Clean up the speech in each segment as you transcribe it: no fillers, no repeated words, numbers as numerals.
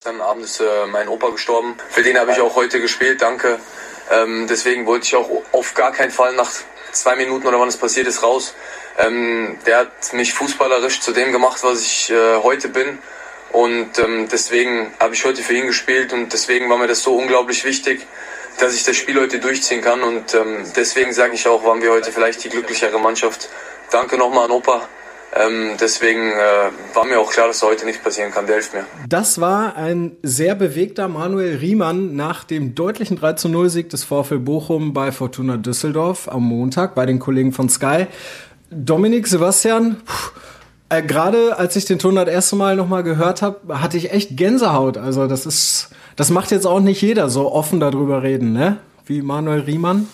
Dann abends ist mein Opa gestorben. Für den habe ich auch heute gespielt, danke. Deswegen wollte ich auch auf gar keinen Fall nach 2 Minuten oder wann es passiert ist raus. Der hat mich fußballerisch zu dem gemacht, was ich heute bin. Und deswegen habe ich heute für ihn gespielt und deswegen war mir das so unglaublich wichtig, dass ich das Spiel heute durchziehen kann. Und deswegen sage ich auch, waren wir heute vielleicht die glücklichere Mannschaft. Danke nochmal an Opa. Deswegen war mir auch klar, dass heute nichts passieren kann. Der hilft mir. Das war ein sehr bewegter Manuel Riemann nach dem deutlichen 3:0-Sieg des VfL Bochum bei Fortuna Düsseldorf am Montag bei den Kollegen von Sky. Dominik, Sebastian, gerade als ich den Ton das erste Mal nochmal gehört habe, hatte ich echt Gänsehaut. Also das macht jetzt auch nicht jeder so offen darüber reden, ne? Wie Manuel Riemann.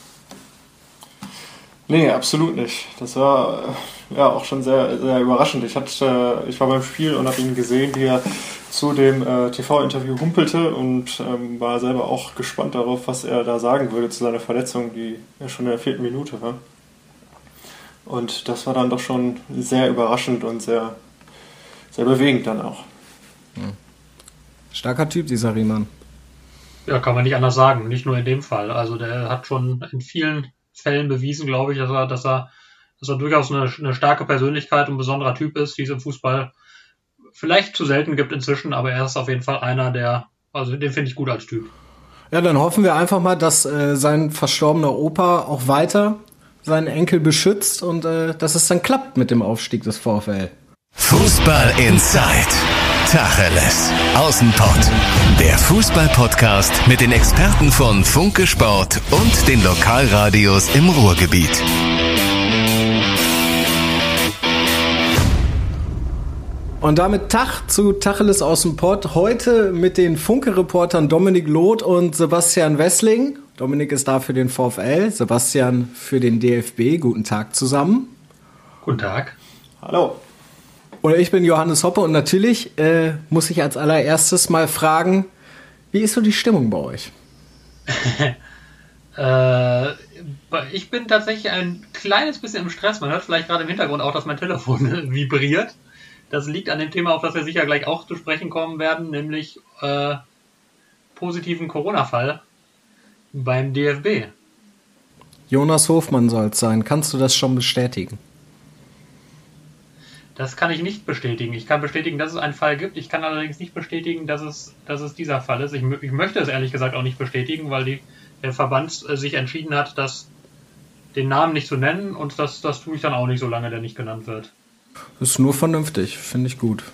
Nee, absolut nicht. Das war ja auch schon sehr, sehr überraschend. Ich war beim Spiel und habe ihn gesehen, wie er zu dem TV-Interview humpelte und war selber auch gespannt darauf, was er da sagen würde zu seiner Verletzung, die ja schon in der 4. Minute war. Und das war dann doch schon sehr überraschend und sehr, sehr bewegend dann auch. Starker Typ, dieser Riemann. Ja, kann man nicht anders sagen. Nicht nur in dem Fall. Also der hat schon in vielen Fällen bewiesen, glaube ich, dass er durchaus eine starke Persönlichkeit und ein besonderer Typ ist, die es im Fußball vielleicht zu selten gibt inzwischen, aber er ist auf jeden Fall einer, den finde ich gut als Typ. Ja, dann hoffen wir einfach mal, dass sein verstorbener Opa auch weiter seinen Enkel beschützt und dass es dann klappt mit dem Aufstieg des VfL. Fußball Inside. Tacheles. Außenpott. Der Fußball-Podcast mit den Experten von Funke Sport und den Lokalradios im Ruhrgebiet. Und damit Tag zu Tacheles aus dem Pott. Heute mit den Funke-Reportern Dominik Loth und Sebastian Wessling. Dominik ist da für den VfL, Sebastian für den DFB. Guten Tag zusammen. Guten Tag. Hallo. Und ich bin Johannes Hoppe und natürlich muss ich als allererstes mal fragen, wie ist so die Stimmung bei euch? Ich bin tatsächlich ein kleines bisschen im Stress. Man hört vielleicht gerade im Hintergrund auch, dass mein Telefon vibriert. Das liegt an dem Thema, auf das wir sicher gleich auch zu sprechen kommen werden, nämlich positiven Corona-Fall beim DFB. Jonas Hofmann soll es sein. Kannst du das schon bestätigen? Das kann ich nicht bestätigen. Ich kann bestätigen, dass es einen Fall gibt. Ich kann allerdings nicht bestätigen, dass es dieser Fall ist. Ich möchte es ehrlich gesagt auch nicht bestätigen, weil der Verband sich entschieden hat, den Namen nicht zu nennen und das tue ich dann auch nicht, solange der nicht genannt wird. Das ist nur vernünftig. Finde ich gut.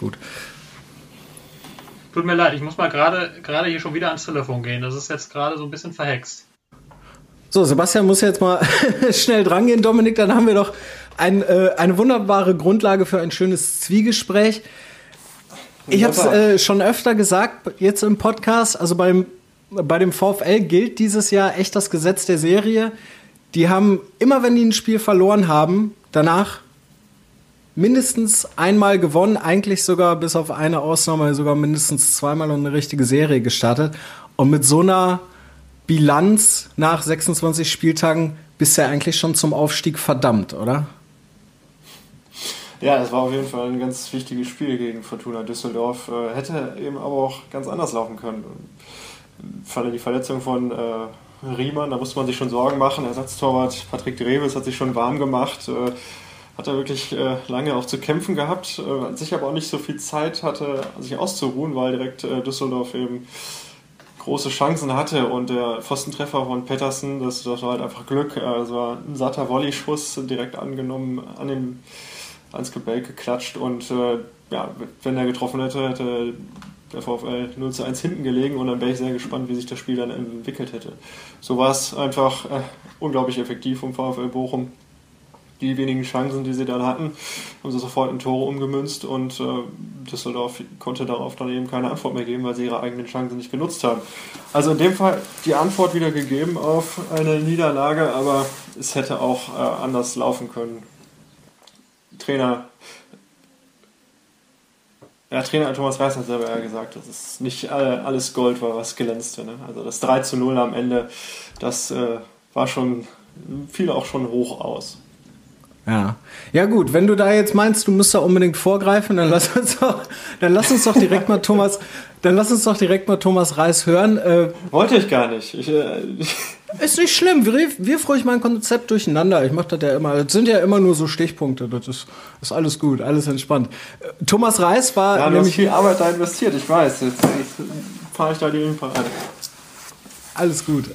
Tut mir leid, ich muss mal gerade hier schon wieder ans Telefon gehen. Das ist jetzt gerade so ein bisschen verhext. So, Sebastian muss jetzt mal schnell dran gehen, Dominik. Dann haben wir doch eine wunderbare Grundlage für ein schönes Zwiegespräch. Ich habe es schon öfter gesagt, jetzt im Podcast, also bei dem VfL gilt dieses Jahr echt das Gesetz der Serie. Die haben, immer wenn die ein Spiel verloren haben, danach mindestens einmal gewonnen, eigentlich sogar bis auf eine Ausnahme sogar mindestens zweimal und eine richtige Serie gestartet. Und mit so einer Bilanz nach 26 Spieltagen bist du ja eigentlich schon zum Aufstieg verdammt, oder? Ja, das war auf jeden Fall ein ganz wichtiges Spiel gegen Fortuna Düsseldorf. Hätte eben aber auch ganz anders laufen können. Im Falle die Verletzung von Riemann, da musste man sich schon Sorgen machen. Ersatztorwart Patrick Drewes hat sich schon warm gemacht. Hat er wirklich lange auch zu kämpfen gehabt. Sich aber auch nicht so viel Zeit hatte, sich auszuruhen, weil direkt Düsseldorf eben große Chancen hatte und der Pfostentreffer von Pettersen, das war halt einfach Glück. Es war ein satter Volley-Schuss, direkt angenommen, ans Gebälk geklatscht und wenn er getroffen hätte der VfL 0:1 hinten gelegen und dann wäre ich sehr gespannt, wie sich das Spiel dann entwickelt hätte. So war es einfach unglaublich effektiv vom VfL Bochum. Die wenigen Chancen, die sie dann hatten, haben sie sofort in Tore umgemünzt und Düsseldorf konnte darauf dann eben keine Antwort mehr geben, weil sie ihre eigenen Chancen nicht genutzt haben. Also in dem Fall die Antwort wieder gegeben auf eine Niederlage, aber es hätte auch anders laufen können. Trainer Thomas Reis hat selber ja gesagt, dass es nicht alles Gold war, was glänzte. Ne? Also das 3:0 am Ende, das war schon, fiel auch schon hoch aus. Ja gut, wenn du da jetzt meinst, du musst da unbedingt vorgreifen, dann lass uns doch direkt mal Thomas Reis hören. Wollte ich gar nicht. Ist nicht schlimm, wirf ruhig mal ein Konzept durcheinander. Ich mache das ja immer, das sind ja immer nur so Stichpunkte, das ist alles gut, alles entspannt. Thomas Reis war... Ja, du hast viel Arbeit da investiert, ich weiß, jetzt fahre ich da die Parade. Alles gut.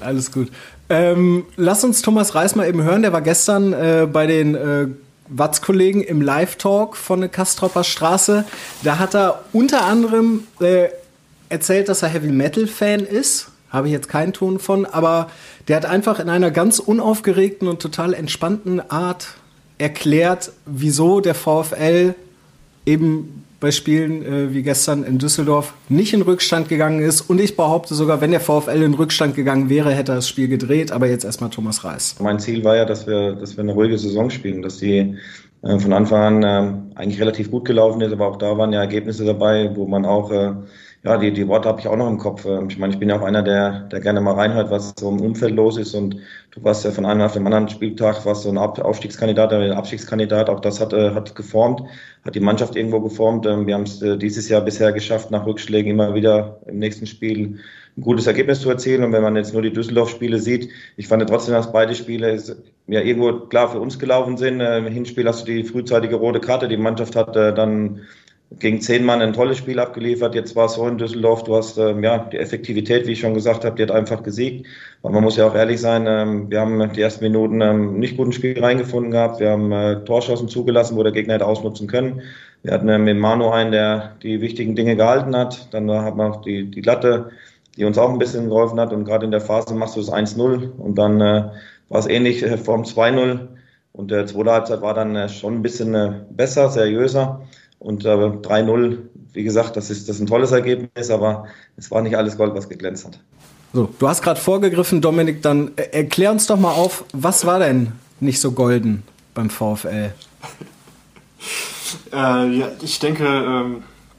Lass uns Thomas Reis mal eben hören, der war gestern bei den Watz-Kollegen im Live-Talk von der Kastropper Straße. Da hat er unter anderem erzählt, dass er Heavy-Metal-Fan ist. Habe ich jetzt keinen Ton von, aber der hat einfach in einer ganz unaufgeregten und total entspannten Art erklärt, wieso der VfL eben bei Spielen wie gestern in Düsseldorf nicht in Rückstand gegangen ist. Und ich behaupte sogar, wenn der VfL in Rückstand gegangen wäre, hätte er das Spiel gedreht. Aber jetzt erstmal Thomas Reis. Mein Ziel war ja, dass wir eine ruhige Saison spielen, dass die von Anfang an eigentlich relativ gut gelaufen ist. Aber auch da waren ja Ergebnisse dabei, wo man auch, die Worte habe ich auch noch im Kopf. Ich meine, ich bin ja auch einer, der gerne mal reinhört, was so im Umfeld los ist. Und du warst ja von einem auf dem anderen Spieltag, warst so ein Aufstiegskandidat, ein Abstiegskandidat. Auch das hat geformt, hat die Mannschaft irgendwo geformt. Wir haben es dieses Jahr bisher geschafft, nach Rückschlägen immer wieder im nächsten Spiel ein gutes Ergebnis zu erzielen. Und wenn man jetzt nur die Düsseldorf-Spiele sieht, ich fand trotzdem, dass beide Spiele ja irgendwo klar für uns gelaufen sind. Im Hinspiel hast du die frühzeitige rote Karte. Die Mannschaft hat dann gegen 10 Mann ein tolles Spiel abgeliefert. Jetzt war es so in Düsseldorf, du hast die Effektivität, wie ich schon gesagt habe, die hat einfach gesiegt. Aber man muss ja auch ehrlich sein, wir haben die ersten Minuten nicht gut ins Spiel reingefunden gehabt. Wir haben Torschancen zugelassen, wo der Gegner hätte ausnutzen können. Wir hatten mit Manu einen, der die wichtigen Dinge gehalten hat. Dann hat man auch die Latte, die uns auch ein bisschen geholfen hat. Und gerade in der Phase machst du das 1-0. Und dann war es ähnlich vorm 2-0. Und der zweite Halbzeit war dann schon ein bisschen besser, seriöser. Und 3-0, wie gesagt, das ist ein tolles Ergebnis, aber es war nicht alles Gold, was geglänzt hat. So, du hast gerade vorgegriffen, Dominik, dann erklär uns doch mal auf, was war denn nicht so golden beim VfL? Ich denke,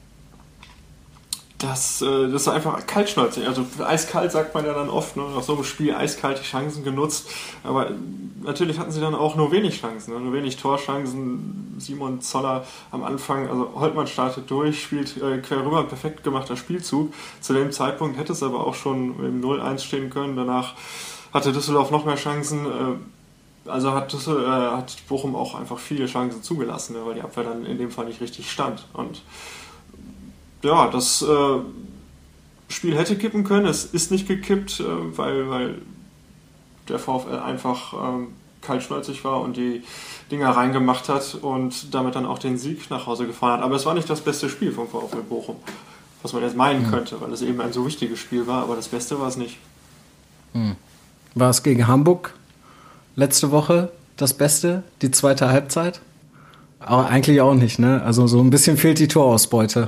das ist einfach kaltschnäuzig. Also eiskalt sagt man ja dann oft, ne? Nach so einem Spiel eiskalt die Chancen genutzt. Aber natürlich hatten sie dann auch nur wenig Chancen, ne? Nur wenig Torchancen. Simon Zoller am Anfang, also Holtmann startet durch, spielt quer rüber, ein perfekt gemachter Spielzug. Zu dem Zeitpunkt hätte es aber auch schon im 0-1 stehen können. Danach hatte Düsseldorf noch mehr Chancen. Also hat Bochum auch einfach viele Chancen zugelassen, ne? Weil die Abwehr dann in dem Fall nicht richtig stand. Und ja, das Spiel hätte kippen können, es ist nicht gekippt, weil der VfL einfach kaltschnäuzig war und die Dinger reingemacht hat und damit dann auch den Sieg nach Hause gefahren hat. Aber es war nicht das beste Spiel vom VfL Bochum, was man jetzt meinen könnte, weil es eben ein so wichtiges Spiel war, aber das Beste war es nicht. War es gegen Hamburg letzte Woche das Beste, die zweite Halbzeit? Aber eigentlich auch nicht, ne? Also so ein bisschen fehlt die Torausbeute.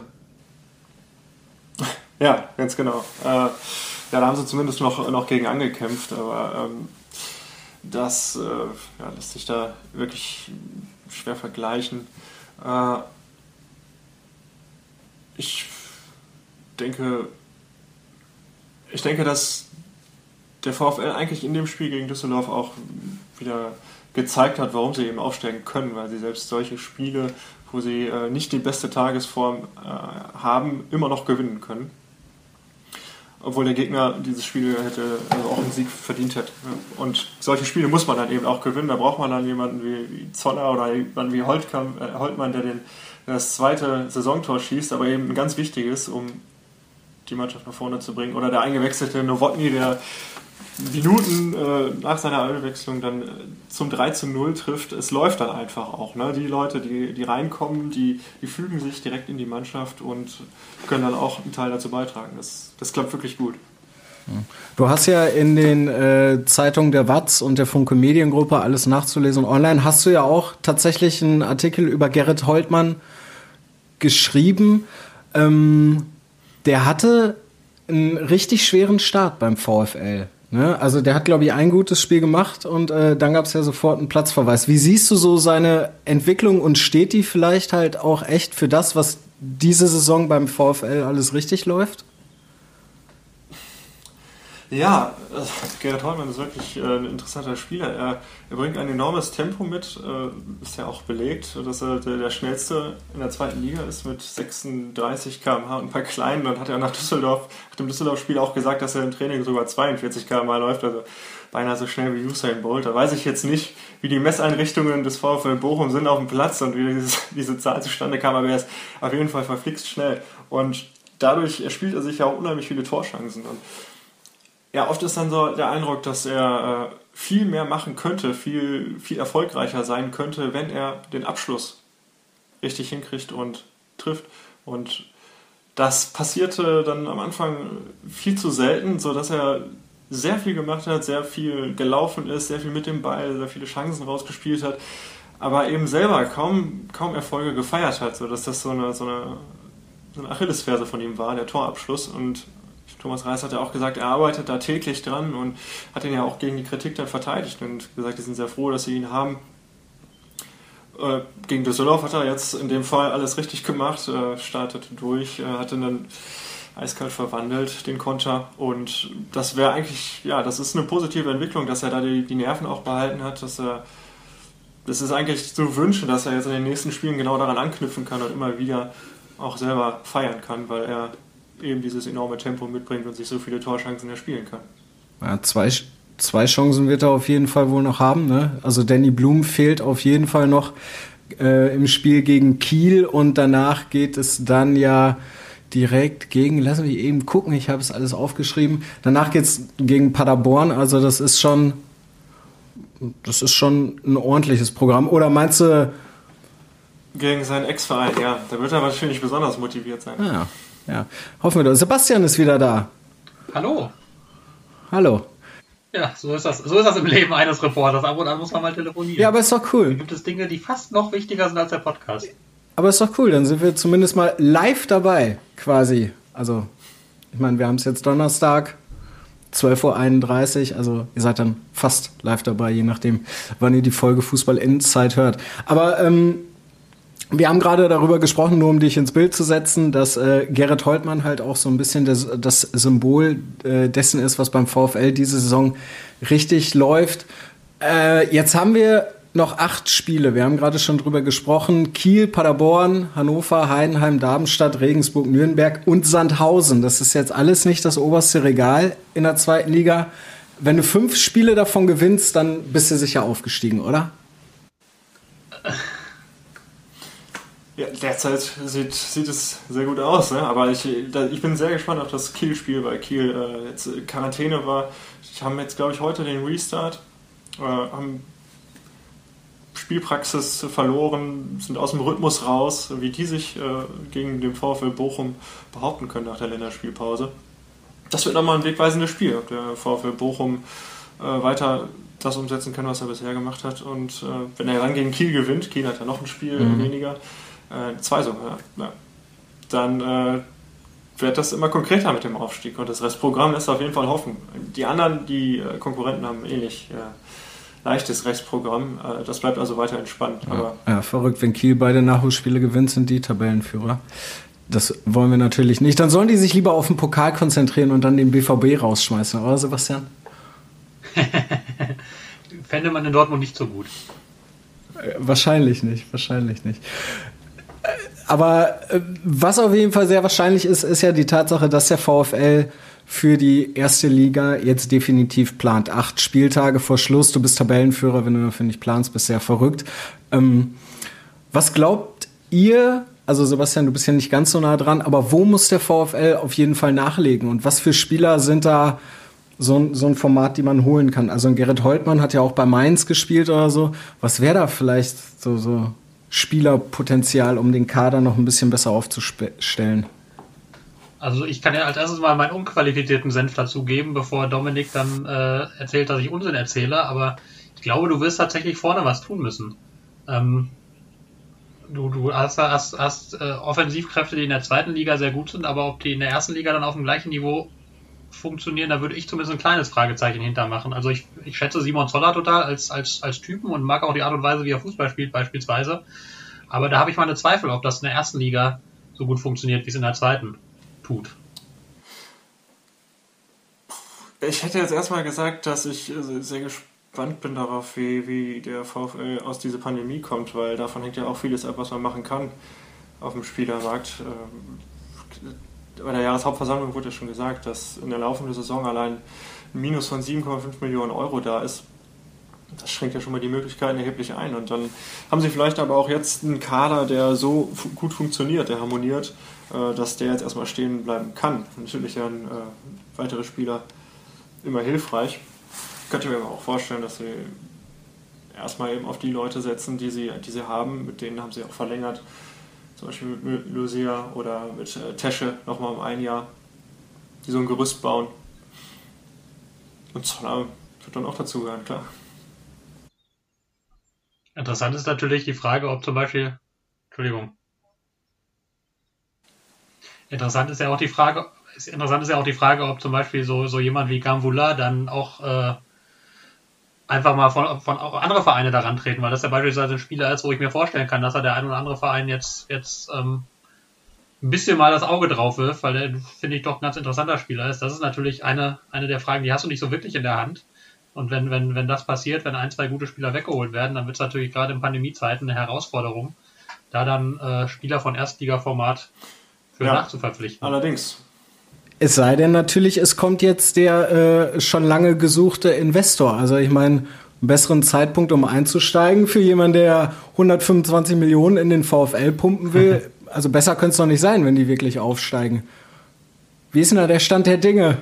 Ja, ganz genau. Da haben sie zumindest noch gegen angekämpft, aber das lässt sich da wirklich schwer vergleichen. Ich denke, dass der VfL eigentlich in dem Spiel gegen Düsseldorf auch wieder gezeigt hat, warum sie eben aufsteigen können, weil sie selbst solche Spiele, wo sie nicht die beste Tagesform haben, immer noch gewinnen können. Obwohl der Gegner dieses Spiel auch einen Sieg verdient hätte. Und solche Spiele muss man dann eben auch gewinnen. Da braucht man dann jemanden wie Zoller oder jemanden wie Holtmann, der das zweite Saisontor schießt, aber eben ein ganz wichtiges, um die Mannschaft nach vorne zu bringen. Oder der eingewechselte Nowotny, der Minuten nach seiner Einwechslung dann zum 3-0 trifft. Es läuft dann einfach auch. Ne? Die Leute, die reinkommen, die fügen sich direkt in die Mannschaft und können dann auch einen Teil dazu beitragen. Das klappt wirklich gut. Du hast ja in den Zeitungen der Watz und der Funke Mediengruppe alles nachzulesen. Online hast du ja auch tatsächlich einen Artikel über Gerrit Holtmann geschrieben. Der hatte einen richtig schweren Start beim VfL. Ne? Also der hat, glaube ich, ein gutes Spiel gemacht und dann gab es ja sofort einen Platzverweis. Wie siehst du so seine Entwicklung und steht die vielleicht halt auch echt für das, was diese Saison beim VfL alles richtig läuft? Ja, Gerrit Holtmann ist wirklich ein interessanter Spieler. Er bringt ein enormes Tempo mit, ist ja auch belegt, dass er der schnellste in der zweiten Liga ist mit 36 km/h und ein paar kleinen. Dann hat er nach dem Düsseldorf-Spiel auch gesagt, dass er im Training sogar 42 km/h läuft, also beinahe so schnell wie Usain Bolt. Da weiß ich jetzt nicht, wie die Messeinrichtungen des VfL Bochum sind auf dem Platz und wie diese Zahl zustande kam, aber er ist auf jeden Fall verflixt schnell. Und dadurch erspielt er sich ja auch unheimlich viele Torschancen. Und ja, oft ist dann so der Eindruck, dass er viel mehr machen könnte, viel erfolgreicher sein könnte, wenn er den Abschluss richtig hinkriegt und trifft. Und das passierte dann am Anfang viel zu selten, sodass er sehr viel gemacht hat, sehr viel gelaufen ist, sehr viel mit dem Ball, sehr viele Chancen rausgespielt hat, aber eben selber kaum Erfolge gefeiert hat, sodass das so eine Achillesferse von ihm war, der Torabschluss. Und Thomas Reis hat ja auch gesagt, er arbeitet da täglich dran und hat ihn ja auch gegen die Kritik dann verteidigt und gesagt, die sind sehr froh, dass sie ihn haben. Gegen Düsseldorf hat er jetzt in dem Fall alles richtig gemacht, startete durch, hat ihn dann eiskalt verwandelt, den Konter. Und das wäre eigentlich, ja, das ist eine positive Entwicklung, dass er da die Nerven auch behalten hat, das ist eigentlich zu wünschen, dass er jetzt in den nächsten Spielen genau daran anknüpfen kann und immer wieder auch selber feiern kann, weil er eben dieses enorme Tempo mitbringt und sich so viele Torchancen erspielen kann. Ja, zwei Chancen wird er auf jeden Fall wohl noch haben, ne? Also Danny Blum fehlt auf jeden Fall noch im Spiel gegen Kiel und danach geht es dann ja direkt gegen, lass mich eben gucken, ich habe es alles aufgeschrieben, danach geht es gegen Paderborn, also das ist schon ein ordentliches Programm. Oder meinst du... Gegen seinen Ex-Verein, ja. Da wird er wahrscheinlich besonders motiviert sein. Ja. Hoffen wir doch. Sebastian ist wieder da. Hallo. Ja, so ist das im Leben eines Reporters. Ab und an muss man mal telefonieren. Ja, aber ist doch cool. Da gibt es Dinge, die fast noch wichtiger sind als der Podcast. Aber ist doch cool, dann sind wir zumindest mal live dabei, quasi. Also, ich meine, wir haben es jetzt Donnerstag, 12.31 Uhr, also ihr seid dann fast live dabei, je nachdem, wann ihr die Folge Fußball Insight hört. Aber wir haben gerade darüber gesprochen, nur um dich ins Bild zu setzen, dass Gerrit Holtmann halt auch so ein bisschen das Symbol dessen ist, was beim VfL diese Saison richtig läuft. Jetzt haben wir noch 8 Spiele. Wir haben gerade schon drüber gesprochen. Kiel, Paderborn, Hannover, Heidenheim, Darmstadt, Regensburg, Nürnberg und Sandhausen. Das ist jetzt alles nicht das oberste Regal in der zweiten Liga. Wenn du 5 Spiele davon gewinnst, dann bist du sicher aufgestiegen, oder? Ja, derzeit sieht es sehr gut aus, ne? Aber ich bin sehr gespannt auf das Kiel-Spiel, weil Kiel jetzt Quarantäne war. Die haben jetzt, glaube ich, heute den Restart, haben Spielpraxis verloren, sind aus dem Rhythmus raus, wie die sich gegen den VfL Bochum behaupten können nach der Länderspielpause. Das wird nochmal ein wegweisendes Spiel, ob der VfL Bochum weiter das umsetzen kann, was er bisher gemacht hat. Und wenn er dann gegen Kiel gewinnt, Kiel hat ja noch ein Spiel weniger, 2 sogar, ja, dann wird das immer konkreter mit dem Aufstieg. Und das Restprogramm lässt auf jeden Fall hoffen. Die Konkurrenten haben ähnlich leichtes Restprogramm. Das bleibt also weiter entspannt. Aber ja, verrückt. Wenn Kiel beide Nachholspiele gewinnt, sind die Tabellenführer. Das wollen wir natürlich nicht. Dann sollen die sich lieber auf den Pokal konzentrieren und dann den BVB rausschmeißen, oder Sebastian? Fände man in Dortmund nicht so gut. Wahrscheinlich nicht. Aber was auf jeden Fall sehr wahrscheinlich ist, ist ja die Tatsache, dass der VfL für die erste Liga jetzt definitiv plant. 8 Spieltage vor Schluss, du bist Tabellenführer, wenn du dafür nicht planst, bist sehr verrückt. Was glaubt ihr, also Sebastian, du bist ja nicht ganz so nah dran, aber wo muss der VfL auf jeden Fall nachlegen und was für Spieler sind da so ein Format, die man holen kann? Also ein Gerrit Holtmann hat ja auch bei Mainz gespielt oder so. Was wäre da vielleicht so Spielerpotenzial, um den Kader noch ein bisschen besser aufzustellen? Also ich kann ja als erstes mal meinen unqualifizierten Senf dazugeben, bevor Dominik dann erzählt, dass ich Unsinn erzähle, aber ich glaube, du wirst tatsächlich vorne was tun müssen. Du hast Offensivkräfte, die in der zweiten Liga sehr gut sind, aber ob die in der ersten Liga dann auf dem gleichen Niveau funktionieren, da würde ich zumindest ein kleines Fragezeichen hintermachen. Also ich schätze Simon Zoller total als Typen und mag auch die Art und Weise, wie er Fußball spielt beispielsweise, aber da habe ich meine Zweifel, ob das in der ersten Liga so gut funktioniert, wie es in der zweiten tut. Ich hätte jetzt erstmal gesagt, dass ich sehr gespannt bin darauf, wie der VfL aus dieser Pandemie kommt, weil davon hängt ja auch vieles ab, was man machen kann auf dem Spielermarkt. Bei der Jahreshauptversammlung wurde ja schon gesagt, dass in der laufenden Saison allein ein Minus von 7,5 Millionen Euro da ist. Das schränkt ja schon mal die Möglichkeiten erheblich ein. Und dann haben sie vielleicht aber auch jetzt einen Kader, der so gut funktioniert, der harmoniert, dass der jetzt erstmal stehen bleiben kann. Natürlich ein weitere Spieler immer hilfreich. Ich könnte mir aber auch vorstellen, dass sie erstmal eben auf die Leute setzen, die sie haben. Mit denen haben sie auch verlängert. Zum Beispiel mit Lucia oder mit Tesche nochmal um ein Jahr, die so ein Gerüst bauen. Und Zoller wird dann auch dazugehören, klar. Interessant ist natürlich die Frage, ob zum Beispiel, Interessant ist ja auch die Frage, ob zum Beispiel so jemand wie Gamvula dann auch einfach mal von auch andere Vereine daran treten, weil das ja beispielsweise ein Spieler ist, wo ich mir vorstellen kann, dass er der ein oder andere Verein jetzt ein bisschen mal das Auge drauf wirft, weil der, finde ich, doch ein ganz interessanter Spieler ist. Das ist natürlich eine der Fragen, die hast du nicht so wirklich in der Hand. Und wenn das passiert, wenn 1, 2 gute Spieler weggeholt werden, dann wird es natürlich gerade in Pandemiezeiten eine Herausforderung, da dann Spieler von Erstliga-Format für nachzuverpflichten. Allerdings. Es sei denn natürlich, es kommt jetzt der schon lange gesuchte Investor. Also ich meine, einen besseren Zeitpunkt, um einzusteigen für jemanden, der 125 Millionen in den VfL pumpen will. Also besser könnte es doch nicht sein, wenn die wirklich aufsteigen. Wie ist denn da der Stand der Dinge?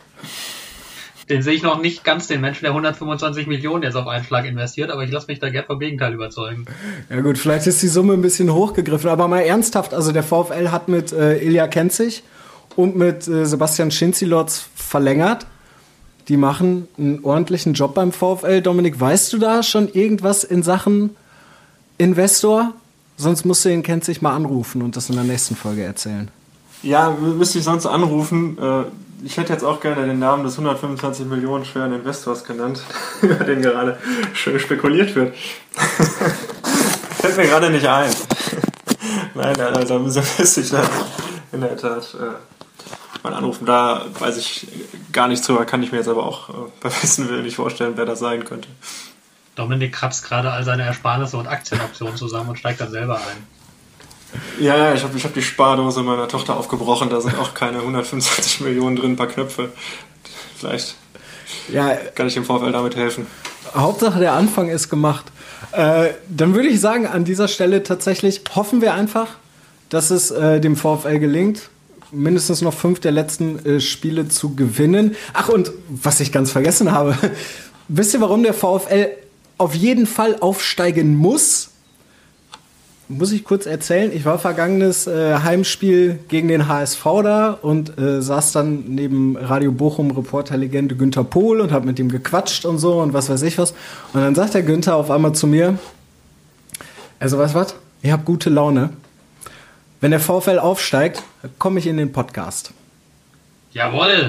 Den sehe ich noch nicht ganz, den Menschen, der 125 Millionen jetzt auf einen Schlag investiert, aber ich lasse mich da gerne vom Gegenteil überzeugen. Ja gut, vielleicht ist die Summe ein bisschen hochgegriffen, aber mal ernsthaft, also der VfL hat mit Ilja Kenzig und mit Sebastian Schinzilotz verlängert. Die machen einen ordentlichen Job beim VfL. Dominik, weißt du da schon irgendwas in Sachen Investor? Sonst musst du den Kenzig mal anrufen und das in der nächsten Folge erzählen. Ja, müsste ich sonst anrufen. Ich hätte jetzt auch gerne den Namen des 125 Millionen schweren Investors genannt, über den gerade schön spekuliert wird. Fällt mir gerade nicht ein. Nein, da müsste ich dann in der Tat mal anrufen. Da weiß ich gar nichts drüber, kann ich mir jetzt aber auch bei besten Willen nicht vorstellen, wer das sein könnte. Dominik kratzt gerade all seine Ersparnisse und Aktienoptionen zusammen und steigt dann selber ein. Ja, ich hab die Spardose meiner Tochter aufgebrochen, da sind auch keine 125 Millionen drin, ein paar Knöpfe. Vielleicht kann ich dem VfL damit helfen. Hauptsache der Anfang ist gemacht. Dann würde ich sagen, an dieser Stelle tatsächlich hoffen wir einfach, dass es dem VfL gelingt, mindestens noch 5 der letzten Spiele zu gewinnen. Ach, und was ich ganz vergessen habe, wisst ihr, warum der VfL auf jeden Fall aufsteigen muss? Muss ich kurz erzählen, ich war vergangenes Heimspiel gegen den HSV da und saß dann neben Radio Bochum Reporterlegende Günther Pohl und hab mit ihm gequatscht und so und was weiß ich was. Und dann sagt der Günther auf einmal zu mir, also weißt du was, ich hab gute Laune. Wenn der VfL aufsteigt, komme ich in den Podcast. Jawohl!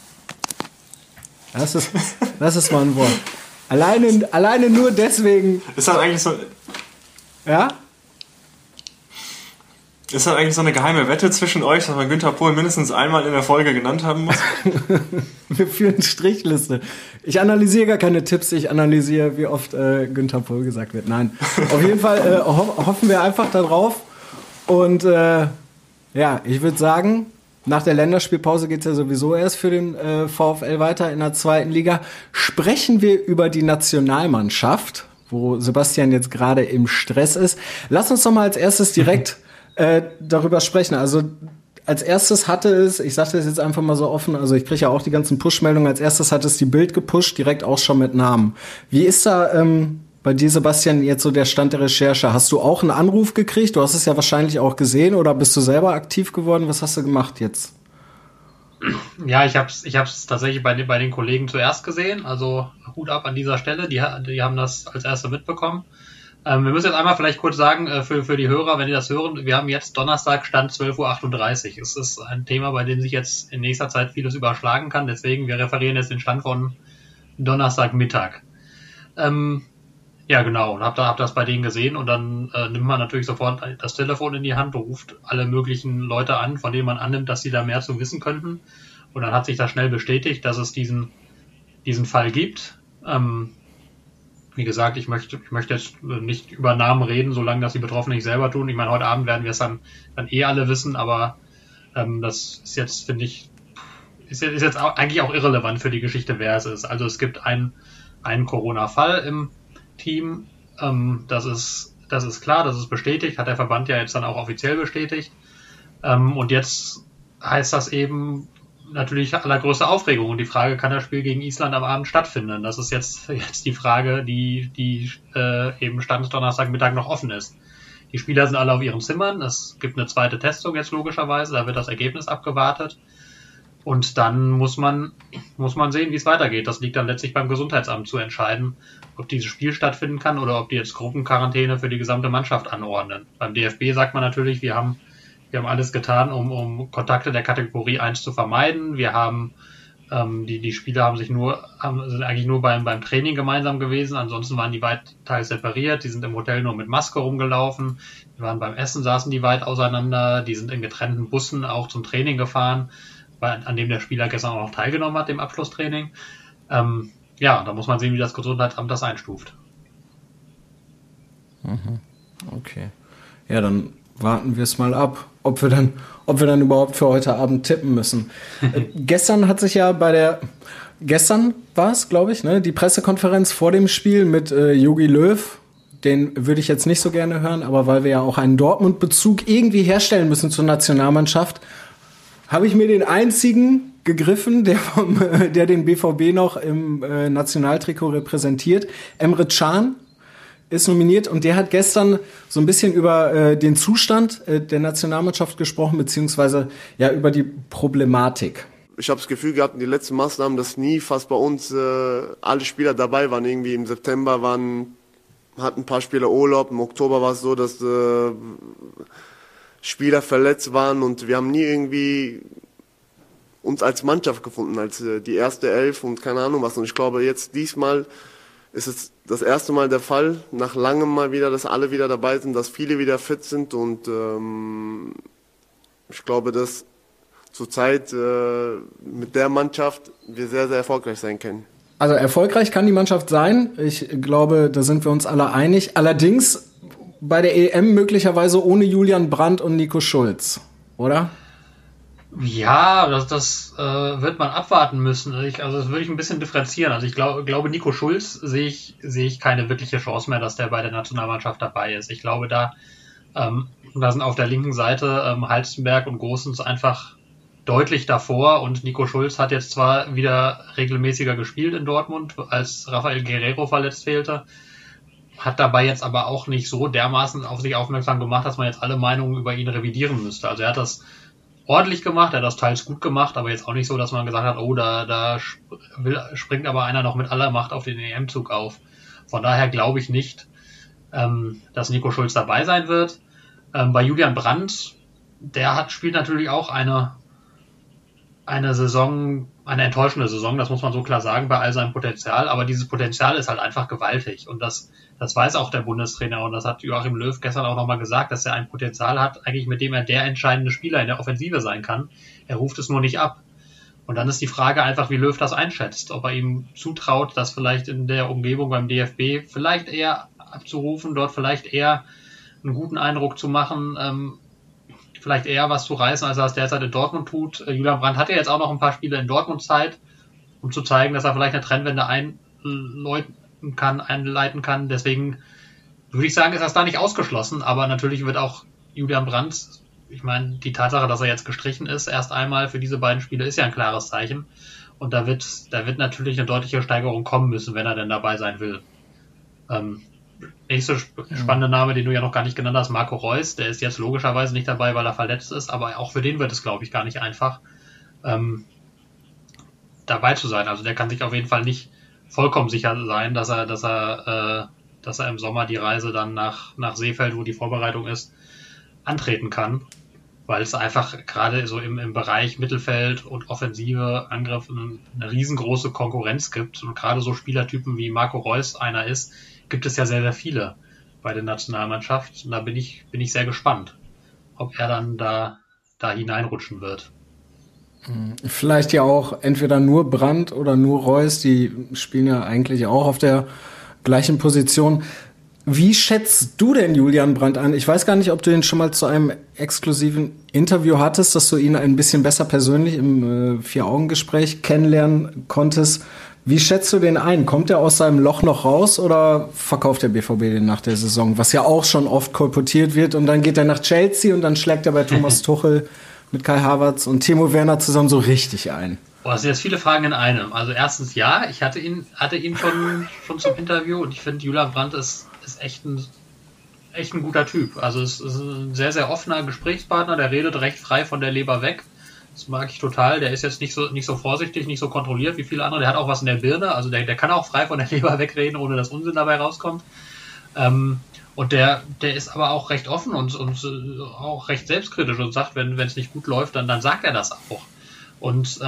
Das ist mal ein Wort. Alleine nur deswegen. Ist das eigentlich so... Ja? Ist das eigentlich so eine geheime Wette zwischen euch, dass man Günther Pohl mindestens einmal in der Folge genannt haben muss? Wir führen Strichliste. Ich analysiere gar keine Tipps, ich analysiere, wie oft Günther Pohl gesagt wird. Nein, auf jeden Fall hoffen wir einfach darauf. Und ich würde sagen, nach der Länderspielpause geht es ja sowieso erst für den VfL weiter in der 2. Liga. Sprechen wir über die Nationalmannschaft, wo Sebastian jetzt gerade im Stress ist. Lass uns doch mal als erstes direkt darüber sprechen. Also als erstes hatte es, ich sage das jetzt einfach mal so offen, also ich kriege ja auch die ganzen Push-Meldungen, als erstes hat es die Bild gepusht, direkt auch schon mit Namen. Wie ist da bei dir, Sebastian, jetzt so der Stand der Recherche? Hast du auch einen Anruf gekriegt? Du hast es ja wahrscheinlich auch gesehen oder bist du selber aktiv geworden? Was hast du gemacht jetzt? Ja, ich hab's tatsächlich bei den Kollegen zuerst gesehen, also Hut ab an dieser Stelle, die haben das als Erste mitbekommen. Wir müssen jetzt einmal vielleicht kurz sagen, für die Hörer, wenn die das hören, wir haben jetzt Donnerstag, Stand 12.38 Uhr. Es ist ein Thema, bei dem sich jetzt in nächster Zeit vieles überschlagen kann, deswegen, wir referieren jetzt den Stand von Donnerstagmittag. Ja, genau, und hab das bei denen gesehen und dann nimmt man natürlich sofort das Telefon in die Hand, ruft alle möglichen Leute an, von denen man annimmt, dass sie da mehr zu wissen könnten Und dann hat sich das schnell bestätigt, dass es diesen Fall gibt. Wie gesagt, ich möchte jetzt nicht über Namen reden, solange das die Betroffenen nicht selber tun. Ich meine, heute Abend werden wir es dann alle wissen, aber das ist jetzt, finde ich, ist jetzt eigentlich auch irrelevant für die Geschichte, wer es ist. Also es gibt einen Corona-Fall im Team, das ist klar, das ist bestätigt, hat der Verband ja jetzt dann auch offiziell bestätigt. Und jetzt heißt das eben natürlich allergrößte Aufregung. Und die Frage, kann das Spiel gegen Island am Abend stattfinden? Das ist jetzt die Frage, die eben Stand Donnerstagmittag noch offen ist. Die Spieler sind alle auf ihren Zimmern. Es gibt eine zweite Testung jetzt logischerweise. Da wird das Ergebnis abgewartet. Und dann muss man sehen, wie es weitergeht. Das liegt dann letztlich beim Gesundheitsamt zu entscheiden, ob dieses Spiel stattfinden kann oder ob die jetzt Gruppenquarantäne für die gesamte Mannschaft anordnen. Beim DFB sagt man natürlich, wir haben alles getan, um Kontakte der Kategorie 1 zu vermeiden. Wir haben die Spieler sind eigentlich nur beim Training gemeinsam gewesen. Ansonsten waren die weit teils separiert. Die sind im Hotel nur mit Maske rumgelaufen. Die waren beim Essen, saßen die weit auseinander. Die sind in getrennten Bussen auch zum Training gefahren, an dem der Spieler gestern auch noch teilgenommen hat, dem Abschlusstraining. Da muss man sehen, wie das Gesundheitsamt das einstuft. Okay. Ja, dann warten wir es mal ab, ob wir dann überhaupt für heute Abend tippen müssen. Gestern hat sich ja gestern war es, glaube ich, ne, die Pressekonferenz vor dem Spiel mit Jogi Löw. Den würde ich jetzt nicht so gerne hören, aber weil wir ja auch einen Dortmund-Bezug irgendwie herstellen müssen zur Nationalmannschaft, habe ich mir den einzigen gegriffen, der den BVB noch im Nationaltrikot repräsentiert. Emre Can ist nominiert und der hat gestern so ein bisschen über den Zustand der Nationalmannschaft gesprochen, beziehungsweise ja über die Problematik. Ich habe das Gefühl gehabt, in den letzten Maßnahmen, dass nie fast bei uns alle Spieler dabei waren. Irgendwie im September hatten ein paar Spieler Urlaub, im Oktober war es so, dass Spieler verletzt waren und wir haben nie irgendwie uns als Mannschaft gefunden, als die erste Elf und keine Ahnung was. Und ich glaube, jetzt diesmal ist es das erste Mal der Fall, nach langem mal wieder, dass alle wieder dabei sind, dass viele wieder fit sind und ich glaube, dass zurzeit mit der Mannschaft wir sehr, sehr erfolgreich sein können. Also erfolgreich kann die Mannschaft sein. Ich glaube, da sind wir uns alle einig. Allerdings bei der EM möglicherweise ohne Julian Brandt und Nico Schulz, oder? Ja, das wird man abwarten müssen. Also das würde ich ein bisschen differenzieren. Also ich glaube Nico Schulz sehe ich keine wirkliche Chance mehr, dass der bei der Nationalmannschaft dabei ist. Ich glaube, da sind auf der linken Seite Halstenberg und Gosens einfach deutlich davor und Nico Schulz hat jetzt zwar wieder regelmäßiger gespielt in Dortmund, als Rafael Guerreiro verletzt fehlte, hat dabei jetzt aber auch nicht so dermaßen auf sich aufmerksam gemacht, dass man jetzt alle Meinungen über ihn revidieren müsste. Also er hat das ordentlich gemacht, er hat das teils gut gemacht, aber jetzt auch nicht so, dass man gesagt hat, oh, da springt aber einer noch mit aller Macht auf den EM-Zug auf. Von daher glaube ich nicht, dass Nico Schulz dabei sein wird. Bei Julian Brandt, spielt natürlich auch eine Saison, eine enttäuschende Saison, das muss man so klar sagen, bei all seinem Potenzial, aber dieses Potenzial ist halt einfach gewaltig und das weiß auch der Bundestrainer und das hat Joachim Löw gestern auch nochmal gesagt, dass er ein Potenzial hat, eigentlich mit dem er der entscheidende Spieler in der Offensive sein kann. Er ruft es nur nicht ab. Und dann ist die Frage einfach, wie Löw das einschätzt, ob er ihm zutraut, das vielleicht in der Umgebung beim DFB vielleicht eher abzurufen, dort vielleicht eher einen guten Eindruck zu machen, vielleicht eher was zu reißen, als er es derzeit in Dortmund tut. Julian Brandt hatte jetzt auch noch ein paar Spiele in Dortmund Zeit, um zu zeigen, dass er vielleicht eine Trendwende einleiten kann. Deswegen würde ich sagen, ist das da nicht ausgeschlossen, aber natürlich wird auch Julian Brandt, ich meine, die Tatsache, dass er jetzt gestrichen ist, erst einmal für diese beiden Spiele, ist ja ein klares Zeichen. Und da wird natürlich eine deutliche Steigerung kommen müssen, wenn er denn dabei sein will. Nächster spannende Name, den du ja noch gar nicht genannt hast, Marco Reus, der ist jetzt logischerweise nicht dabei, weil er verletzt ist, aber auch für den wird es, glaube ich, gar nicht einfach, dabei zu sein. Also der kann sich auf jeden Fall nicht vollkommen sicher sein, dass er im Sommer die Reise dann nach Seefeld, wo die Vorbereitung ist, antreten kann, weil es einfach gerade so im Bereich Mittelfeld und offensive Angriff eine riesengroße Konkurrenz gibt und gerade so Spielertypen wie Marco Reus einer ist, gibt es ja sehr, sehr viele bei der Nationalmannschaft und da bin ich sehr gespannt, ob er dann da hineinrutschen wird. Vielleicht ja auch entweder nur Brandt oder nur Reus, die spielen ja eigentlich auch auf der gleichen Position. Wie schätzt du denn Julian Brandt ein? Ich weiß gar nicht, ob du ihn schon mal zu einem exklusiven Interview hattest, dass du ihn ein bisschen besser persönlich im 4-Augen-Gespräch kennenlernen konntest. Wie schätzt du den ein? Kommt er aus seinem Loch noch raus oder verkauft der BVB den nach der Saison? Was ja auch schon oft kolportiert wird. Und dann geht er nach Chelsea und dann schlägt er bei Thomas Tuchel mit Kai Havertz und Timo Werner zusammen so richtig ein. Boah, das sind jetzt viele Fragen in einem. Also erstens ja, ich hatte ihn schon zum Interview und ich finde, Julian Brandt ist echt ein guter Typ. Also es ist ein sehr, sehr offener Gesprächspartner, der redet recht frei von der Leber weg. Das mag ich total. Der ist jetzt nicht so vorsichtig, nicht so kontrolliert wie viele andere. Der hat auch was in der Birne, also der kann auch frei von der Leber wegreden, ohne dass Unsinn dabei rauskommt. Und der ist aber auch recht offen und auch recht selbstkritisch und sagt, wenn es nicht gut läuft, dann sagt er das auch. Und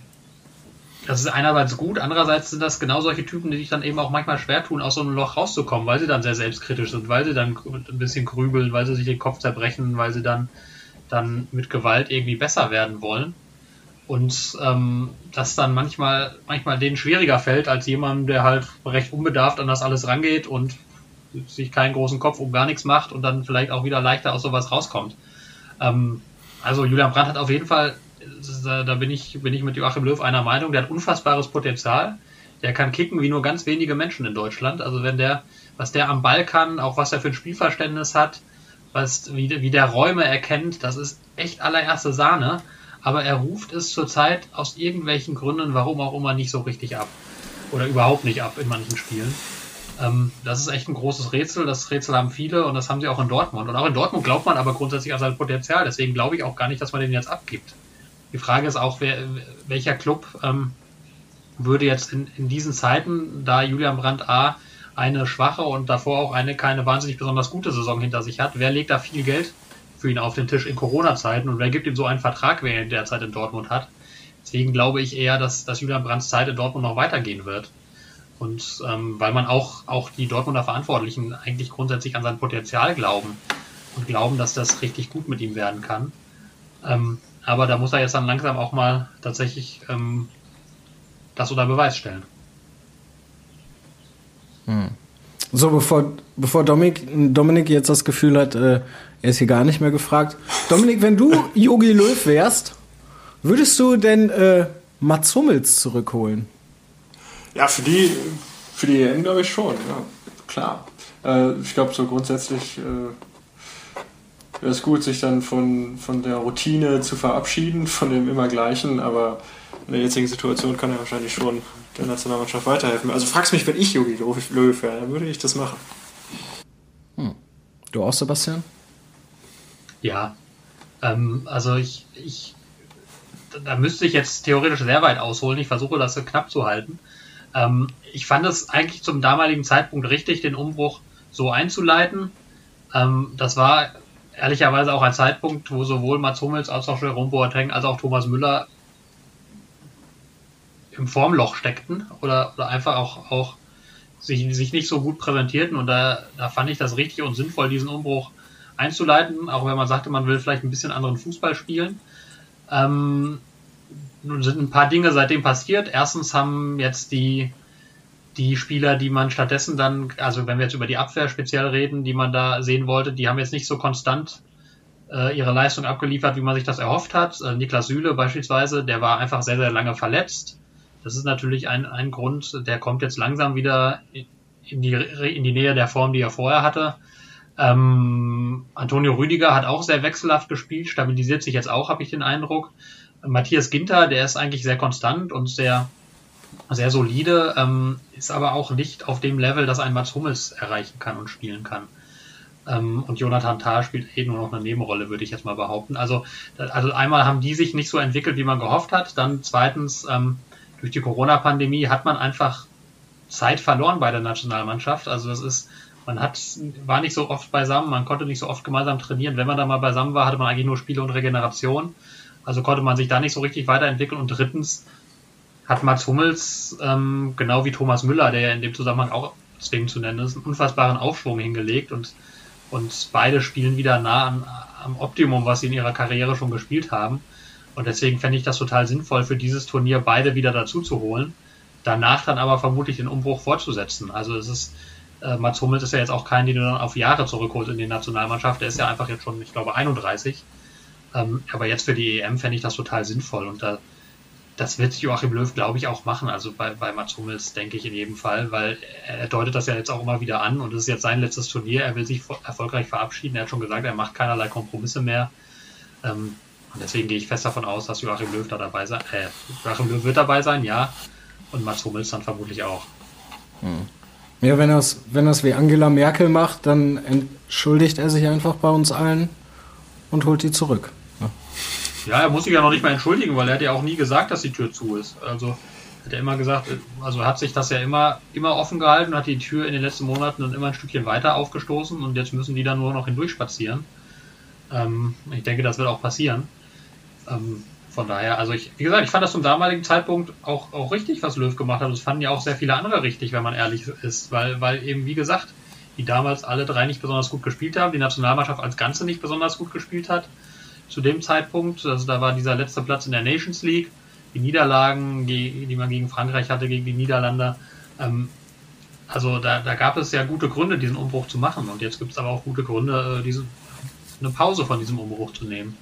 das ist einerseits gut, andererseits sind das genau solche Typen, die sich dann eben auch manchmal schwer tun, aus so einem Loch rauszukommen, weil sie dann sehr selbstkritisch sind, weil sie dann ein bisschen grübeln, weil sie sich den Kopf zerbrechen, weil sie dann mit Gewalt irgendwie besser werden wollen. Und das dann manchmal denen schwieriger fällt, als jemandem, der halt recht unbedarft an das alles rangeht und sich keinen großen Kopf um gar nichts macht und dann vielleicht auch wieder leichter aus sowas rauskommt. Also Julian Brandt hat auf jeden Fall, da bin ich mit Joachim Löw einer Meinung, der hat unfassbares Potenzial. Der kann kicken wie nur ganz wenige Menschen in Deutschland. Also was der am Ball kann, auch was er für ein Spielverständnis hat, wie der Räume erkennt, das ist echt allererste Sahne. Aber er ruft es zurzeit aus irgendwelchen Gründen, warum auch immer, nicht so richtig ab. Oder überhaupt nicht ab in manchen Spielen. Das ist echt ein großes Rätsel. Das Rätsel haben viele und das haben sie auch in Dortmund. Und auch in Dortmund glaubt man aber grundsätzlich an sein Potenzial. Deswegen glaube ich auch gar nicht, dass man den jetzt abgibt. Die Frage ist auch, welcher Club würde jetzt in diesen Zeiten, da Julian Brandt eine schwache und davor auch keine wahnsinnig besonders gute Saison hinter sich hat, wer legt da viel Geld für ihn auf den Tisch in Corona-Zeiten und wer gibt ihm so einen Vertrag, wer er derzeit in Dortmund hat? Deswegen glaube ich eher, dass Julian Brandts Zeit in Dortmund noch weitergehen wird. Und weil man auch die Dortmunder Verantwortlichen eigentlich grundsätzlich an sein Potenzial glauben und glauben, dass das richtig gut mit ihm werden kann. Aber da muss er jetzt dann langsam auch mal tatsächlich das unter Beweis stellen. So, bevor Dominik jetzt das Gefühl hat, er ist hier gar nicht mehr gefragt. Dominik, wenn du Jogi Löw wärst, würdest du denn Mats Hummels zurückholen? Ja, für die EM glaube ich schon, ja, klar. Ich glaube, so grundsätzlich wäre es gut, sich dann von der Routine zu verabschieden, von dem immer Gleichen, aber in der jetzigen Situation kann er wahrscheinlich schon der Nationalmannschaft weiterhelfen. Also fragst mich, wenn ich Jogi Löw wäre, dann würde ich das machen. Du auch, Sebastian? Ja, also da müsste ich jetzt theoretisch sehr weit ausholen. Ich versuche das so knapp zu halten. Ich fand es eigentlich zum damaligen Zeitpunkt richtig, den Umbruch so einzuleiten. Das war ehrlicherweise auch ein Zeitpunkt, wo sowohl Mats Hummels als auch Jerome Boateng als auch Thomas Müller im Formloch steckten oder einfach auch sich nicht so gut präsentierten. Und da fand ich das richtig und sinnvoll, diesen Umbruch einzuleiten, auch wenn man sagte, man will vielleicht ein bisschen anderen Fußball spielen. Nun sind ein paar Dinge seitdem passiert. Erstens haben jetzt die Spieler, die man stattdessen dann, also wenn wir jetzt über die Abwehr speziell reden, die man da sehen wollte, die haben jetzt nicht so konstant ihre Leistung abgeliefert, wie man sich das erhofft hat. Niklas Süle beispielsweise, der war einfach sehr, sehr lange verletzt. Das ist natürlich ein Grund, der kommt jetzt langsam wieder in die Nähe der Form, die er vorher hatte. Antonio Rüdiger hat auch sehr wechselhaft gespielt, stabilisiert sich jetzt auch, habe ich den Eindruck. Matthias Ginter, der ist eigentlich sehr konstant und sehr, sehr solide, ist aber auch nicht auf dem Level, das ein Mats Hummels erreichen kann und spielen kann. Und Jonathan Tah spielt nur noch eine Nebenrolle, würde ich jetzt mal behaupten. Also einmal haben die sich nicht so entwickelt, wie man gehofft hat. Dann zweitens, durch die Corona-Pandemie hat man einfach Zeit verloren bei der Nationalmannschaft. Also war nicht so oft beisammen, man konnte nicht so oft gemeinsam trainieren. Wenn man da mal beisammen war, hatte man eigentlich nur Spiele und Regeneration. Also konnte man sich da nicht so richtig weiterentwickeln. Und drittens hat Mats Hummels, genau wie Thomas Müller, der ja in dem Zusammenhang auch zwingend zu nennen ist, einen unfassbaren Aufschwung hingelegt. Und beide spielen wieder nah am Optimum, was sie in ihrer Karriere schon gespielt haben. Und deswegen fände ich das total sinnvoll, für dieses Turnier beide wieder dazu zu holen. Danach dann aber vermutlich den Umbruch fortzusetzen. Also es ist, Mats Hummels ist ja jetzt auch kein, den du dann auf Jahre zurückholst in die Nationalmannschaft. Der ist ja einfach jetzt schon, ich glaube, 31. Aber jetzt für die EM fände ich das total sinnvoll. Und das wird Joachim Löw, glaube ich, auch machen. Also bei Mats Hummels denke ich in jedem Fall, weil er deutet das ja jetzt auch immer wieder an. Und es ist jetzt sein letztes Turnier. Er will sich erfolgreich verabschieden. Er hat schon gesagt, er macht keinerlei Kompromisse mehr. Und deswegen gehe ich fest davon aus, dass Joachim Löw da dabei sein. Joachim Löw wird dabei sein, ja. Und Mats Hummels dann vermutlich auch. Ja, wenn er's wie Angela Merkel macht, dann entschuldigt er sich einfach bei uns allen und holt die zurück. Ja, er muss sich ja noch nicht mal entschuldigen, weil er hat ja auch nie gesagt, dass die Tür zu ist. Also hat er immer gesagt, also hat sich das ja immer offen gehalten, hat die Tür in den letzten Monaten dann immer ein Stückchen weiter aufgestoßen und jetzt müssen die dann nur noch hindurchspazieren. Ich denke, das wird auch passieren. Von daher, also wie gesagt, ich fand das zum damaligen Zeitpunkt auch richtig, was Löw gemacht hat. Das fanden ja auch sehr viele andere richtig, wenn man ehrlich ist, weil eben, wie gesagt, die damals alle drei nicht besonders gut gespielt haben, die Nationalmannschaft als Ganze nicht besonders gut gespielt hat. Zu dem Zeitpunkt, also da war dieser letzte Platz in der Nations League, die Niederlagen, die man gegen Frankreich hatte, gegen die Niederländer. Also da gab es ja gute Gründe, diesen Umbruch zu machen. Und jetzt gibt es aber auch gute Gründe, eine Pause von diesem Umbruch zu nehmen.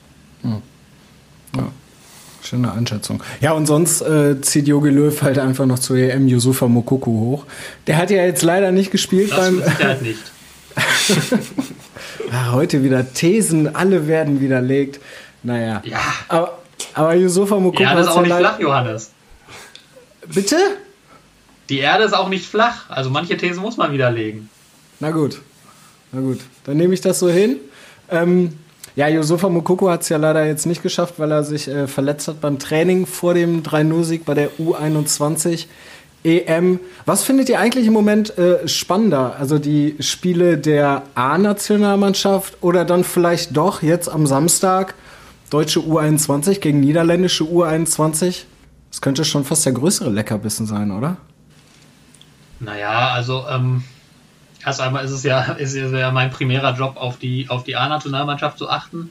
Ja, schöne Einschätzung. Ja, und sonst zieht Jogi Löw halt einfach noch zur EM Youssoufa Moukoko hoch. Der hat ja jetzt leider nicht gespielt das beim... Das halt nicht. Ja, heute wieder Thesen, alle werden widerlegt. Naja. Ja. Aber Youssoufa Moukoko... Die Erde ist auch nicht flach, Johannes. Bitte? Die Erde ist auch nicht flach. Also manche Thesen muss man widerlegen. Na gut. Dann nehme ich das so hin. Ja, Youssoufa Moukoko hat es ja leider jetzt nicht geschafft, weil er sich verletzt hat beim Training vor dem 3-0-Sieg bei der U21 EM. Was findet ihr eigentlich im Moment spannender? Also die Spiele der A-Nationalmannschaft oder dann vielleicht doch jetzt am Samstag deutsche U21 gegen niederländische U21? Das könnte schon fast der größere Leckerbissen sein, oder? Naja, also erst einmal ist es ja mein primärer Job, auf die A-Nationalmannschaft zu achten.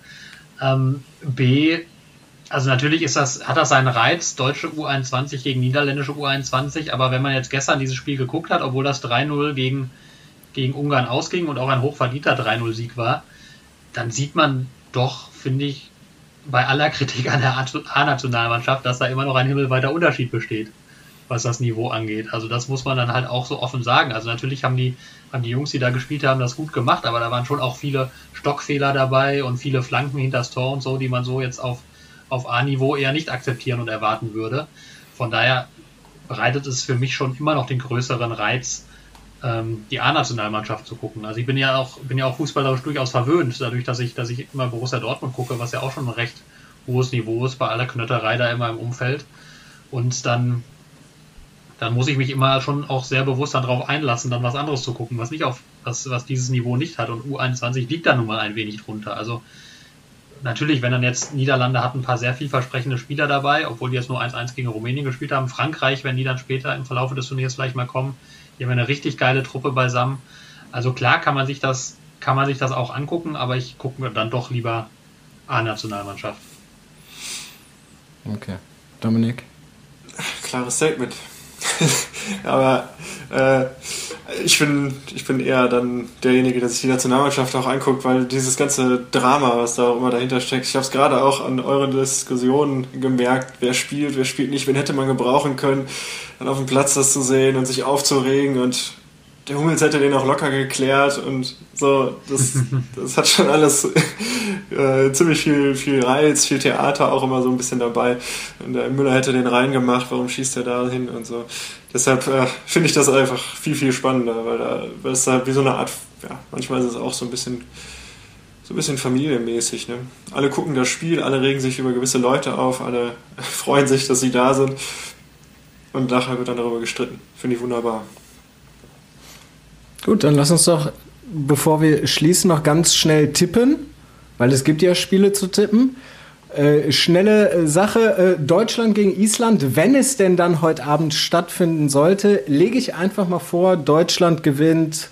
B, also natürlich hat das seinen Reiz, deutsche U21 gegen niederländische U21, aber wenn man jetzt gestern dieses Spiel geguckt hat, obwohl das 3-0 gegen Ungarn ausging und auch ein hochverdienter 3-0-Sieg war, dann sieht man doch, finde ich, bei aller Kritik an der A-Nationalmannschaft, dass da immer noch ein himmelweiter Unterschied besteht, was das Niveau angeht. Also das muss man dann halt auch so offen sagen. Also natürlich haben die Jungs, die da gespielt haben, das gut gemacht, aber da waren schon auch viele Stockfehler dabei und viele Flanken hinters Tor und so, die man so jetzt auf A-Niveau eher nicht akzeptieren und erwarten würde. Von daher bereitet es für mich schon immer noch den größeren Reiz, die A-Nationalmannschaft zu gucken. Also ich bin ja auch fußballerisch durchaus verwöhnt, dadurch, dass ich immer Borussia Dortmund gucke, was ja auch schon ein recht hohes Niveau ist, bei aller Knötterei da immer im Umfeld. Und dann muss ich mich immer schon auch sehr bewusst darauf einlassen, dann was anderes zu gucken, was dieses Niveau nicht hat. Und U21 liegt da nun mal ein wenig drunter. Also natürlich, wenn dann jetzt Niederlande hat ein paar sehr vielversprechende Spieler dabei, obwohl die jetzt nur 1-1 gegen Rumänien gespielt haben. Frankreich, wenn die dann später im Verlauf des Turniers vielleicht mal kommen, die haben eine richtig geile Truppe beisammen. Also klar kann man sich das auch angucken, aber ich gucke mir dann doch lieber A-Nationalmannschaft. Okay. Dominik? Klares Statement. Aber ich bin eher dann derjenige, der sich die Nationalmannschaft auch anguckt, weil dieses ganze Drama, was da auch immer dahinter steckt, ich habe es gerade auch an euren Diskussionen gemerkt, wer spielt nicht, wen hätte man gebrauchen können, dann auf dem Platz das zu sehen und sich aufzuregen und der Hummels hätte den auch locker geklärt und so, das hat schon alles ziemlich viel Reiz, viel Theater auch immer so ein bisschen dabei. Und der Müller hätte den reingemacht, warum schießt er da hin und so. Deshalb finde ich das einfach viel spannender, weil es da wie so eine Art, ja, manchmal ist es auch so ein bisschen familienmäßig. Ne? Alle gucken das Spiel, alle regen sich über gewisse Leute auf, alle freuen sich, dass sie da sind und nachher wird dann darüber gestritten. Finde ich wunderbar. Gut, dann lass uns doch, bevor wir schließen, noch ganz schnell tippen, weil es gibt ja Spiele zu tippen. Schnelle Sache, Deutschland gegen Island, wenn es denn dann heute Abend stattfinden sollte, lege ich einfach mal vor, Deutschland gewinnt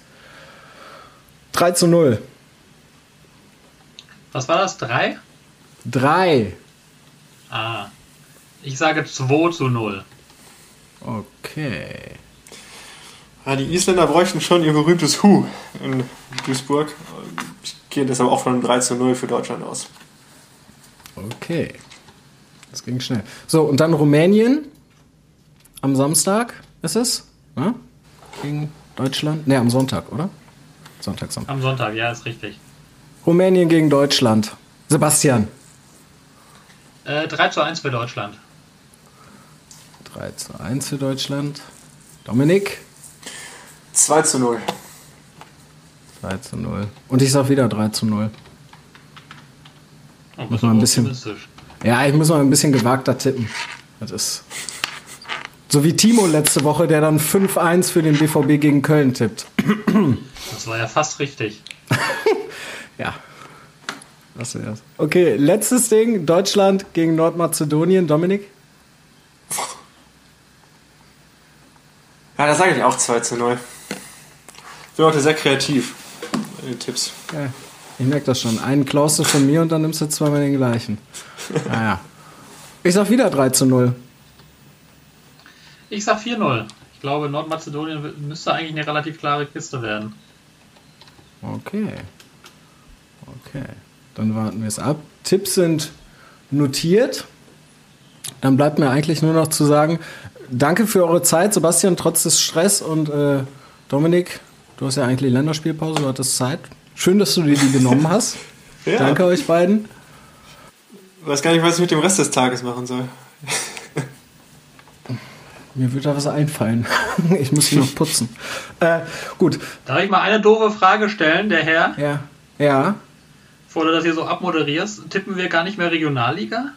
3-0. Was war das, 3? 3. Ich sage 2-0. Okay. Ja, die Isländer bräuchten schon ihr berühmtes Hu in Duisburg. Ich gehe deshalb auch von 3-0 für Deutschland aus. Okay. Das ging schnell. So, und dann Rumänien am Samstag ist es? Ja? Gegen Deutschland? Ne, am Sonntag, oder? Sonntag. Am Sonntag, ja, ist richtig. Rumänien gegen Deutschland. Sebastian. 3-1 für Deutschland. 3-1 für Deutschland. Dominik? 2-0. 3-0. Und ich sag wieder 3-0. Oh, muss man ein bisschen. Ja, ich muss mal ein bisschen gewagter tippen. Das ist. So wie Timo letzte Woche, der dann 5-1 für den BVB gegen Köln tippt. Das war ja fast richtig. Ja. Was wär's? Okay, letztes Ding. Deutschland gegen Nordmazedonien. Dominik? Ja, da sage ich auch 2-0. Ich bin heute sehr kreativ bei den Tipps. Ja, ich merke das schon. Einen klaust du von mir und dann nimmst du zweimal den gleichen. Naja. Ich sag wieder 3-0. Ich sag 4-0. Ich glaube, Nordmazedonien müsste eigentlich eine relativ klare Kiste werden. Okay. Dann warten wir es ab. Tipps sind notiert. Dann bleibt mir eigentlich nur noch zu sagen, danke für eure Zeit, Sebastian, trotz des Stress. Und Dominik, du hast ja eigentlich Länderspielpause, du hattest Zeit. Schön, dass du dir die genommen hast. Ja. Danke euch beiden. Ich weiß gar nicht, was ich mit dem Rest des Tages machen soll. Mir wird da was einfallen. Ich muss ihn noch putzen. Gut. Darf ich mal eine doofe Frage stellen, der Herr? Ja. Bevor du das hier so abmoderierst, tippen wir gar nicht mehr Regionalliga?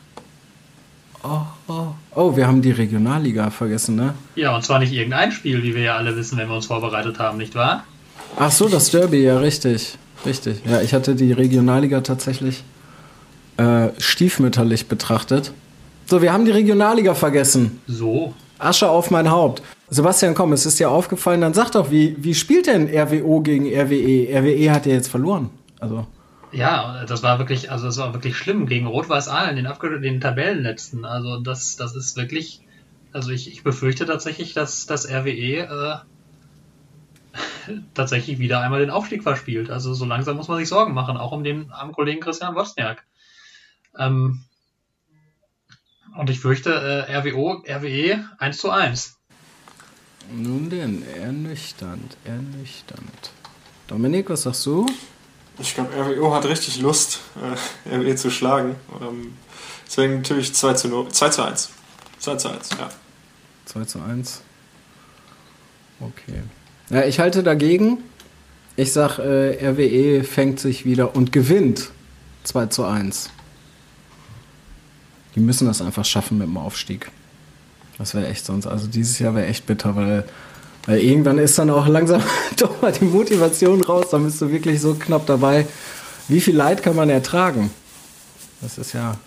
Oh, wir haben die Regionalliga vergessen, ne? Ja, und zwar nicht irgendein Spiel, wie wir ja alle wissen, wenn wir uns vorbereitet haben, nicht wahr? Ach so, das Derby, ja, richtig. Ja, ich hatte die Regionalliga tatsächlich stiefmütterlich betrachtet. So, wir haben die Regionalliga vergessen. So. Asche auf mein Haupt. Sebastian, komm, es ist dir aufgefallen, dann sag doch, wie spielt denn RWO gegen RWE? RWE hat ja jetzt verloren. Also. Ja, das war wirklich schlimm gegen Rot-Weiß Aalen, den Tabellenletzten. Also das ist wirklich, also ich befürchte tatsächlich, dass das RWE tatsächlich wieder einmal den Aufstieg verspielt. Also so langsam muss man sich Sorgen machen, auch um den armen Kollegen Christian Wozniak. Und ich fürchte, RWE 1-1. Nun denn, ernüchternd. Dominik, was sagst du? Ich glaube, RWO hat richtig Lust, RWE zu schlagen. Deswegen natürlich 2-1. 2-1, ja. 2-1. Okay. Ja, ich halte dagegen. Ich sag, RWE fängt sich wieder und gewinnt 2-1. Die müssen das einfach schaffen mit dem Aufstieg. Das wäre echt sonst. Also dieses Jahr wäre echt bitter, weil irgendwann ist dann auch langsam doch mal die Motivation raus. Dann bist du wirklich so knapp dabei. Wie viel Leid kann man ertragen? Das ist ja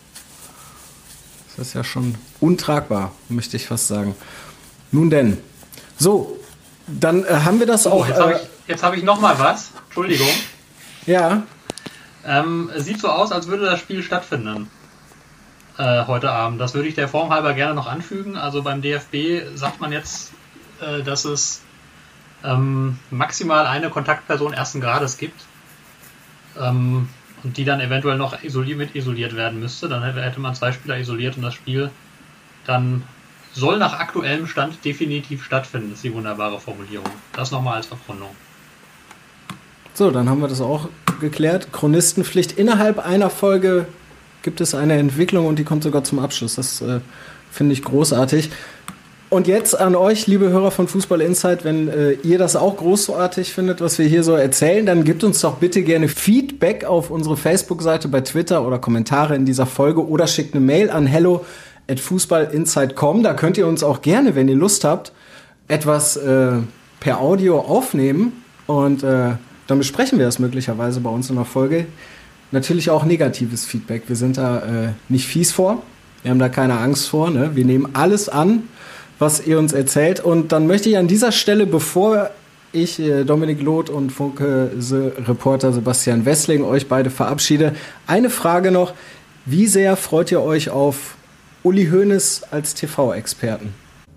schon untragbar, möchte ich fast sagen. Nun denn. So, dann haben wir das auch. Jetzt hab ich noch mal was. Entschuldigung. Ja. Sieht so aus, als würde das Spiel stattfinden. Heute Abend. Das würde ich der Form halber gerne noch anfügen. Also beim DFB sagt man jetzt, dass es maximal eine Kontaktperson ersten Grades gibt und die dann eventuell noch isoliert werden müsste. Dann hätte man 2 Spieler isoliert und das Spiel dann soll nach aktuellem Stand definitiv stattfinden. Das ist die wunderbare Formulierung. Das nochmal als Abrundung. So, dann haben wir das auch geklärt. Chronistenpflicht. Innerhalb einer Folge gibt es eine Entwicklung und die kommt sogar zum Abschluss. Das finde ich großartig. Und jetzt an euch, liebe Hörer von Fußball Insight, wenn ihr das auch großartig findet, was wir hier so erzählen, dann gebt uns doch bitte gerne Feedback auf unsere Facebook-Seite, bei Twitter oder Kommentare in dieser Folge oder schickt eine Mail an hello@fußballinsight.com. Da könnt ihr uns auch gerne, wenn ihr Lust habt, etwas per Audio aufnehmen und dann besprechen wir das möglicherweise bei uns in der Folge. Natürlich auch negatives Feedback. Wir sind da nicht fies vor. Wir haben da keine Angst vor. Ne? Wir nehmen alles an, was ihr uns erzählt. Und dann möchte ich an dieser Stelle, bevor ich, Dominik Loth und Funke-Reporter Sebastian Wessling, euch beide verabschiede, eine Frage noch. Wie sehr freut ihr euch auf Uli Hoeneß als TV-Experten?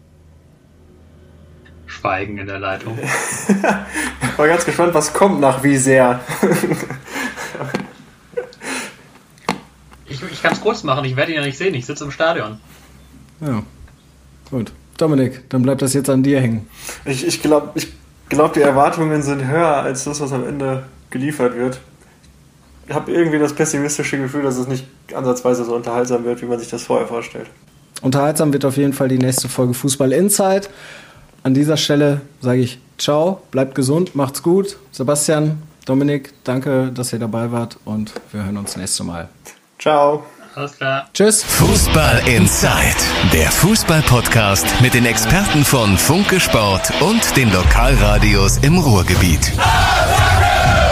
Schweigen in der Leitung. Ich war ganz gespannt, was kommt nach wie sehr. Ich kann es kurz machen, ich werde ihn ja nicht sehen, ich sitze im Stadion. Ja, gut. Dominik, dann bleibt das jetzt an dir hängen. Ich glaube, die Erwartungen sind höher als das, was am Ende geliefert wird. Ich habe irgendwie das pessimistische Gefühl, dass es nicht ansatzweise so unterhaltsam wird, wie man sich das vorher vorstellt. Unterhaltsam wird auf jeden Fall die nächste Folge Fußball Insight. An dieser Stelle sage ich ciao, bleibt gesund, macht's gut. Sebastian, Dominik, danke, dass ihr dabei wart und wir hören uns nächstes Mal. Ciao. Alles klar. Tschüss. Fußball Insight, der Fußball-Podcast mit den Experten von Funke Sport und den Lokalradios im Ruhrgebiet.